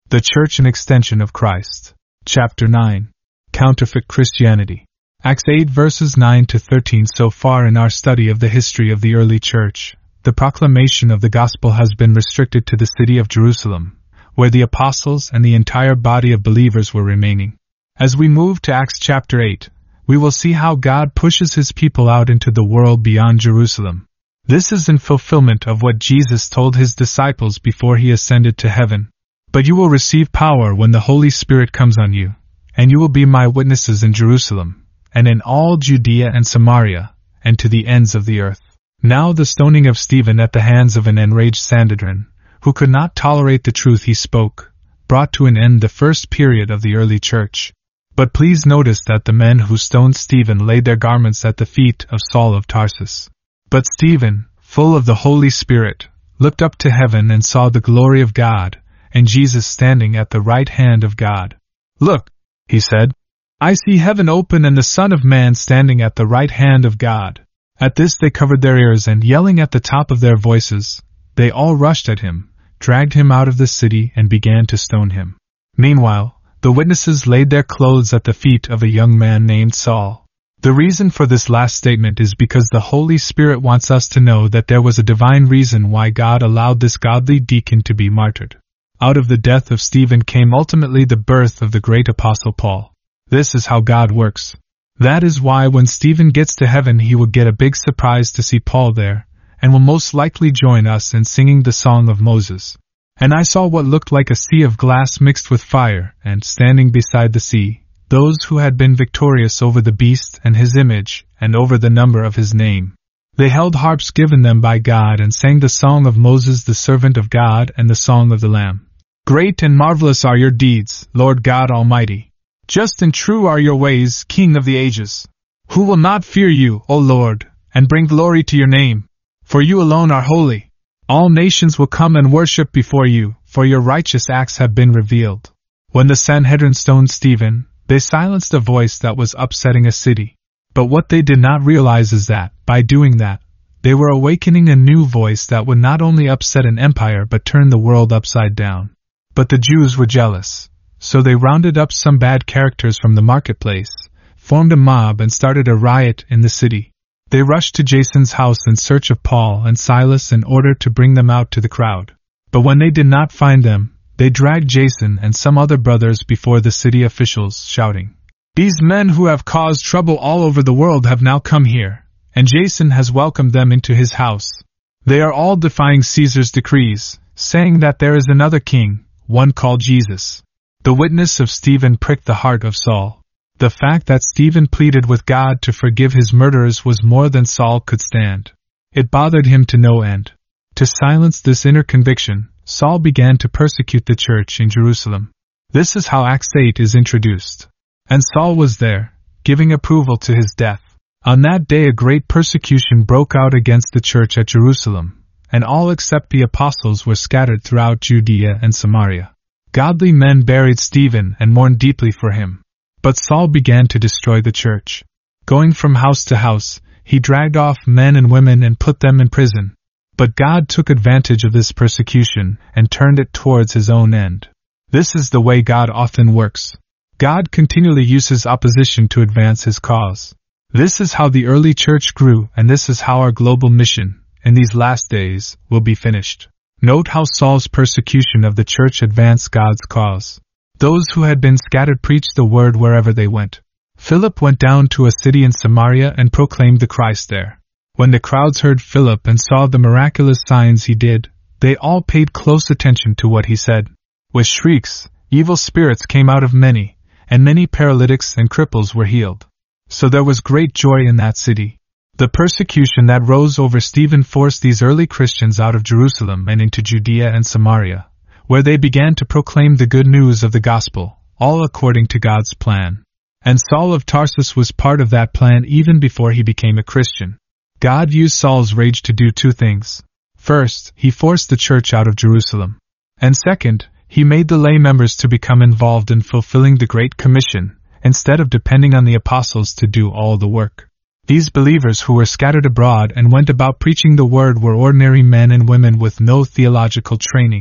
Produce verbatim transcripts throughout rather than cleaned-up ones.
The Church an Extension of Christ. Chapter nine. Counterfeit Christianity. Acts eight verses nine to thirteen. So far in our study of the history of the early church, the proclamation of the gospel has been restricted to the city of Jerusalem, where the apostles and the entire body of believers were remaining. As we move to Acts chapter eight, we will see how God pushes his people out into the world beyond Jerusalem. This is in fulfillment of what Jesus told his disciples before he ascended to heaven. But you will receive power when the Holy Spirit comes on you, and you will be my witnesses in Jerusalem, and in all Judea and Samaria, and to the ends of the earth. Now the stoning of Stephen at the hands of an enraged Sanhedrin, who could not tolerate the truth he spoke, brought to an end the first period of the early church. But please notice that the men who stoned Stephen laid their garments at the feet of Saul of Tarsus. But Stephen, full of the Holy Spirit, looked up to heaven and saw the glory of God, and Jesus standing at the right hand of God. "Look," he said, "I see heaven open and the Son of Man standing at the right hand of God." At this they covered their ears and, yelling at the top of their voices, they all rushed at him, dragged him out of the city and began to stone him. Meanwhile, the witnesses laid their clothes at the feet of a young man named Saul. The reason for this last statement is because the Holy Spirit wants us to know that there was a divine reason why God allowed this godly deacon to be martyred. Out of the death of Stephen came ultimately the birth of the great apostle Paul. This is how God works. That is why when Stephen gets to heaven he will get a big surprise to see Paul there, and will most likely join us in singing the Song of Moses. And I saw what looked like a sea of glass mixed with fire, and standing beside the sea, those who had been victorious over the beast and his image, and over the number of his name. They held harps given them by God and sang the song of Moses the servant of God and the song of the Lamb. Great and marvelous are your deeds, Lord God Almighty. Just and true are your ways, King of the ages. Who will not fear you, O Lord, and bring glory to your name? For you alone are holy. All nations will come and worship before you, for your righteous acts have been revealed. When the Sanhedrin stoned Stephen, they silenced a voice that was upsetting a city. But what they did not realize is that, by doing that, they were awakening a new voice that would not only upset an empire but turn the world upside down. But the Jews were jealous, so they rounded up some bad characters from the marketplace, formed a mob and started a riot in the city. They rushed to Jason's house in search of Paul and Silas in order to bring them out to the crowd. But when they did not find them, they dragged Jason and some other brothers before the city officials, shouting, "These men who have caused trouble all over the world have now come here, and Jason has welcomed them into his house. They are all defying Caesar's decrees, saying that there is another king, one called Jesus." The witness of Stephen pricked the heart of Saul. The fact that Stephen pleaded with God to forgive his murderers was more than Saul could stand. It bothered him to no end. To silence this inner conviction, Saul began to persecute the church in Jerusalem. This is how Acts eight is introduced. And Saul was there, giving approval to his death. On that day a great persecution broke out against the church at Jerusalem, and all except the apostles were scattered throughout Judea and Samaria. Godly men buried Stephen and mourned deeply for him. But Saul began to destroy the church. Going from house to house, he dragged off men and women and put them in prison. But God took advantage of this persecution and turned it towards his own end. This is the way God often works. God continually uses opposition to advance his cause. This is how the early church grew, and this is how our global mission, in these last days, will be finished. Note how Saul's persecution of the church advanced God's cause. Those who had been scattered preached the word wherever they went. Philip went down to a city in Samaria and proclaimed the Christ there. When the crowds heard Philip and saw the miraculous signs he did, they all paid close attention to what he said. With shrieks, evil spirits came out of many, and many paralytics and cripples were healed. So there was great joy in that city. The persecution that rose over Stephen forced these early Christians out of Jerusalem and into Judea and Samaria, where they began to proclaim the good news of the gospel, all according to God's plan. And Saul of Tarsus was part of that plan even before he became a Christian. God used Saul's rage to do two things. First, he forced the church out of Jerusalem. And second, he made the lay members to become involved in fulfilling the Great Commission, instead of depending on the apostles to do all the work. These believers who were scattered abroad and went about preaching the word were ordinary men and women with no theological training.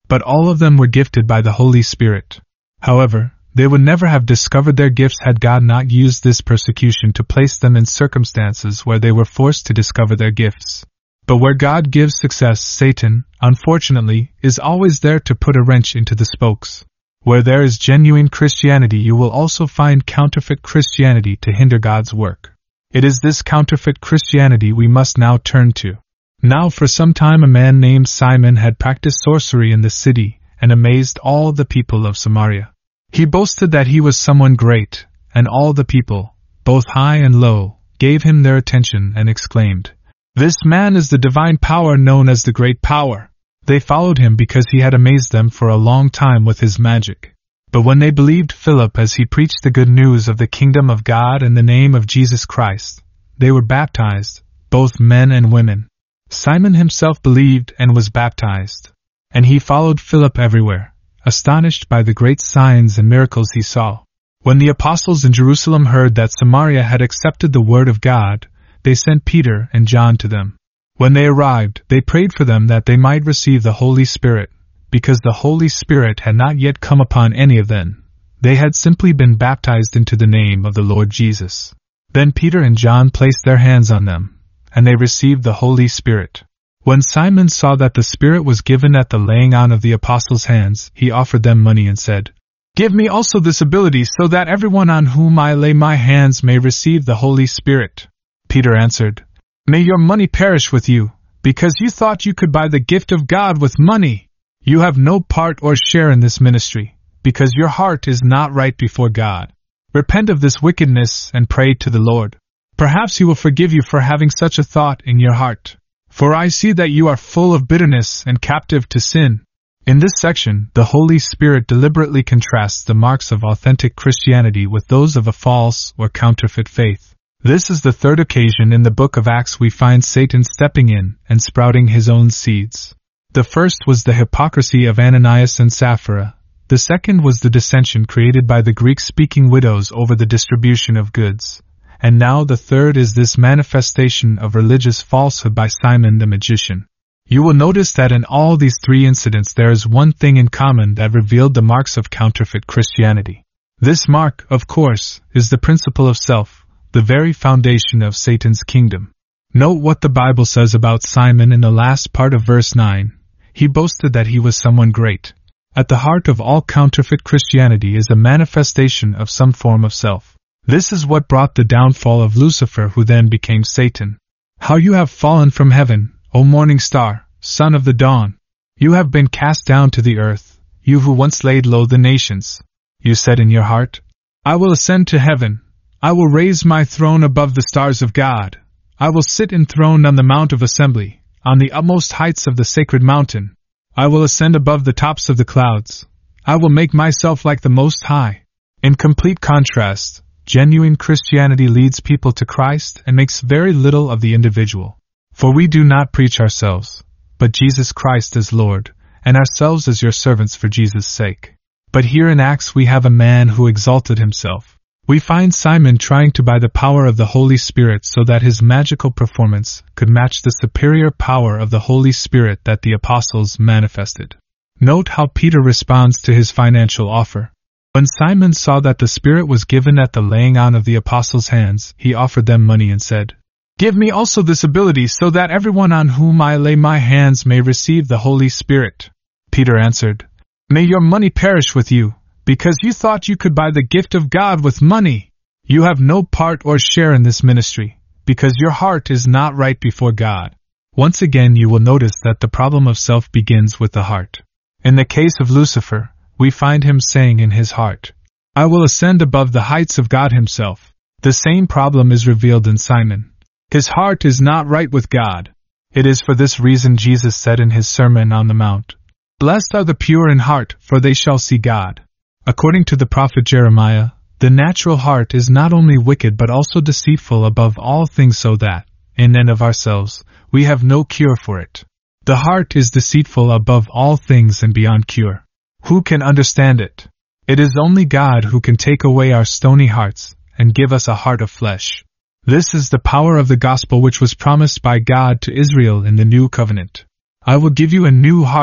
but all of them were gifted by the Holy Spirit. However, they would never have discovered their gifts had God not used this persecution to place them in circumstances where they were forced to discover their gifts. But where God gives success, Satan, unfortunately, is always there to put a wrench into the spokes. Where there is genuine Christianity, you will also find counterfeit Christianity to hinder God's work. It is this counterfeit Christianity we must now turn to. Now for some time a man named Simon had practiced sorcery in the city and amazed all the people of Samaria. He boasted that he was someone great, and all the people, both high and low, gave him their attention and exclaimed, "This man is the divine power known as the Great Power." They followed him because he had amazed them for a long time with his magic. But when they believed Philip as he preached the good news of the kingdom of God in the name of Jesus Christ, they were baptized, both men and women. Simon himself believed and was baptized, and he followed Philip everywhere, astonished by the great signs and miracles he saw. When the apostles in Jerusalem heard that Samaria had accepted the word of God, they sent Peter and John to them. When they arrived, they prayed for them that they might receive the Holy Spirit, because the Holy Spirit had not yet come upon any of them. They had simply been baptized into the name of the Lord Jesus. Then Peter and John placed their hands on them, and they received the Holy Spirit. When Simon saw that the Spirit was given at the laying on of the apostles' hands, he offered them money and said, "Give me also this ability so that everyone on whom I lay my hands may receive the Holy Spirit." Peter answered, "May your money perish with you, because you thought you could buy the gift of God with money. You have no part or share in this ministry, because your heart is not right before God. Repent of this wickedness and pray to the Lord. Perhaps He will forgive you for having such a thought in your heart. For I see that you are full of bitterness and captive to sin." In this section, the Holy Spirit deliberately contrasts the marks of authentic Christianity with those of a false or counterfeit faith. This is the third occasion in the book of Acts we find Satan stepping in and sprouting his own seeds. The first was the hypocrisy of Ananias and Sapphira. The second was the dissension created by the Greek-speaking widows over the distribution of goods. And now the third is this manifestation of religious falsehood by Simon the magician. You will notice that in all these three incidents there is one thing in common that revealed the marks of counterfeit Christianity. This mark, of course, is the principle of self, the very foundation of Satan's kingdom. Note what the Bible says about Simon in the last part of verse nine. He boasted that he was someone great. At the heart of all counterfeit Christianity is a manifestation of some form of self. This is what brought the downfall of Lucifer, who then became Satan. "How you have fallen from heaven, O morning star, son of the dawn! You have been cast down to the earth, you who once laid low the nations. You said in your heart, I will ascend to heaven. I will raise my throne above the stars of God. I will sit enthroned on the mount of assembly, on the utmost heights of the sacred mountain. I will ascend above the tops of the clouds. I will make myself like the Most High." In complete contrast, genuine Christianity leads people to Christ and makes very little of the individual. For we do not preach ourselves, but Jesus Christ as Lord, and ourselves as your servants for Jesus' sake. But here in Acts we have a man who exalted himself. We find Simon trying to buy the power of the Holy Spirit so that his magical performance could match the superior power of the Holy Spirit that the apostles manifested. Note how Peter responds to his financial offer. When Simon saw that the Spirit was given at the laying on of the apostles' hands, he offered them money and said, "Give me also this ability so that everyone on whom I lay my hands may receive the Holy Spirit." Peter answered, "May your money perish with you, because you thought you could buy the gift of God with money. You have no part or share in this ministry, because your heart is not right before God." Once again you will notice that the problem of self begins with the heart. In the case of Lucifer, we find him saying in his heart, "I will ascend above the heights of God himself." The same problem is revealed in Simon. His heart is not right with God. It is for this reason Jesus said in his Sermon on the Mount, "Blessed are the pure in heart, for they shall see God." According to the prophet Jeremiah, the natural heart is not only wicked but also deceitful above all things, so that, in and of ourselves, we have no cure for it. The heart is deceitful above all things and beyond cure. Who can understand it? It is only God who can take away our stony hearts and give us a heart of flesh. This is the power of the gospel which was promised by God to Israel in the new covenant. "I will give you a new heart,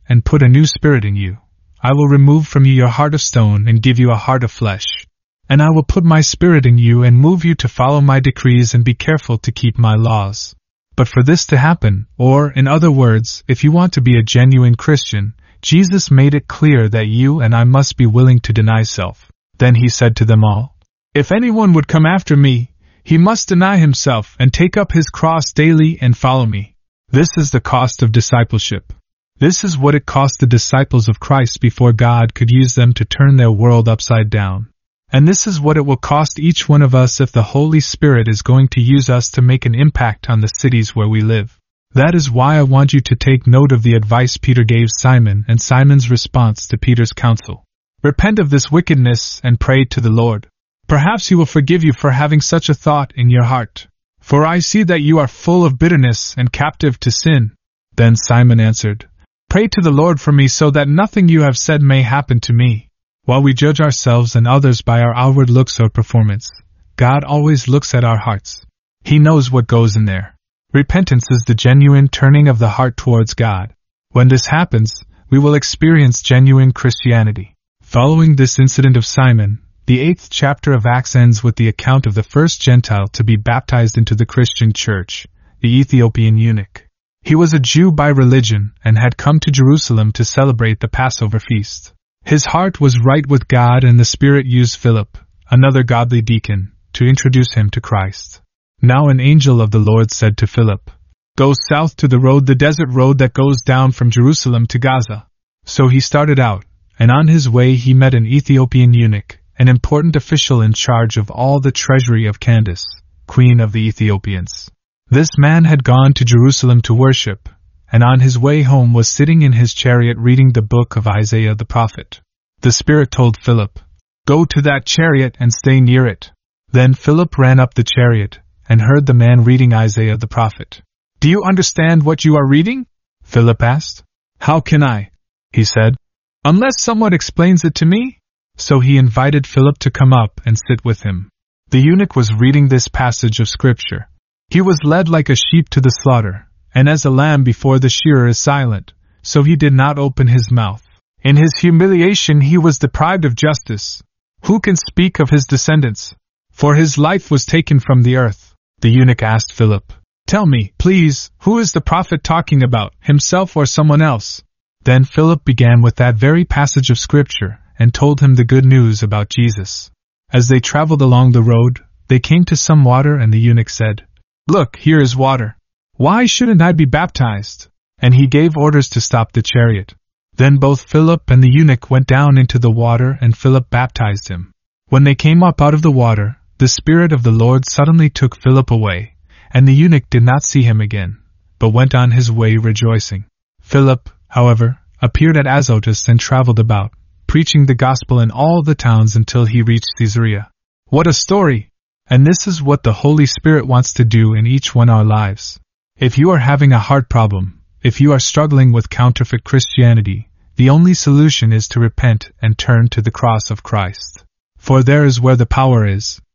and put a new spirit in you. I will remove from you your heart of stone and give you a heart of flesh. And I will put my spirit in you and move you to follow my decrees and be careful to keep my laws. But for this to happen, or in other words, if you want to be a genuine Christian, Jesus made it clear that you and I must be willing to deny self. Then he said to them all, "If anyone would come after me, he must deny himself and take up his cross daily and follow me." This is the cost of discipleship. This is what it cost the disciples of Christ before God could use them to turn their world upside down. And this is what it will cost each one of us if the Holy Spirit is going to use us to make an impact on the cities where we live. That is why I want you to take note of the advice Peter gave Simon and Simon's response to Peter's counsel. Repent of this wickedness and pray to the Lord. Perhaps he will forgive you for having such a thought in your heart. For I see that you are full of bitterness and captive to sin. Then Simon answered, "Pray to the Lord for me so that nothing you have said may happen to me." While we judge ourselves and others by our outward looks or performance, God always looks at our hearts. He knows what goes in there. Repentance is the genuine turning of the heart towards God. When this happens, we will experience genuine Christianity. Following this incident of Simon, the eighth chapter of Acts ends with the account of the first Gentile to be baptized into the Christian church, the Ethiopian eunuch. He was a Jew by religion and had come to Jerusalem to celebrate the Passover feast. His heart was right with God, and the Spirit used Philip, another godly deacon, to introduce him to Christ. Now an angel of the Lord said to Philip, "Go south to the road, the desert road that goes down from Jerusalem to Gaza." So he started out, and on his way he met an Ethiopian eunuch, an important official in charge of all the treasury of Candace, queen of the Ethiopians. This man had gone to Jerusalem to worship, and on his way home was sitting in his chariot reading the book of Isaiah the prophet. The Spirit told Philip, "Go to that chariot and stay near it." Then Philip ran up the chariot, and heard the man reading Isaiah the prophet. "Do you understand what you are reading?" Philip asked. "How can I?" he said, "unless someone explains it to me?" So he invited Philip to come up and sit with him. The eunuch was reading this passage of Scripture. He was led like a sheep to the slaughter, and as a lamb before the shearer is silent, so he did not open his mouth. In his humiliation he was deprived of justice. Who can speak of his descendants? For his life was taken from the earth. The eunuch asked Philip, "Tell me, please, who is the prophet talking about, himself or someone else?" Then Philip began with that very passage of Scripture, and told him the good news about Jesus. As they traveled along the road, they came to some water, and the eunuch said, "Look, here is water. Why shouldn't I be baptized?" And he gave orders to stop the chariot. Then both Philip and the eunuch went down into the water, and Philip baptized him. When they came up out of the water, the Spirit of the Lord suddenly took Philip away, and the eunuch did not see him again, but went on his way rejoicing. Philip, however, appeared at Azotus and traveled about, preaching the gospel in all the towns until he reached Caesarea. What a story! And this is what the Holy Spirit wants to do in each one of our lives. If you are having a heart problem, if you are struggling with counterfeit Christianity, the only solution is to repent and turn to the cross of Christ. For there is where the power is,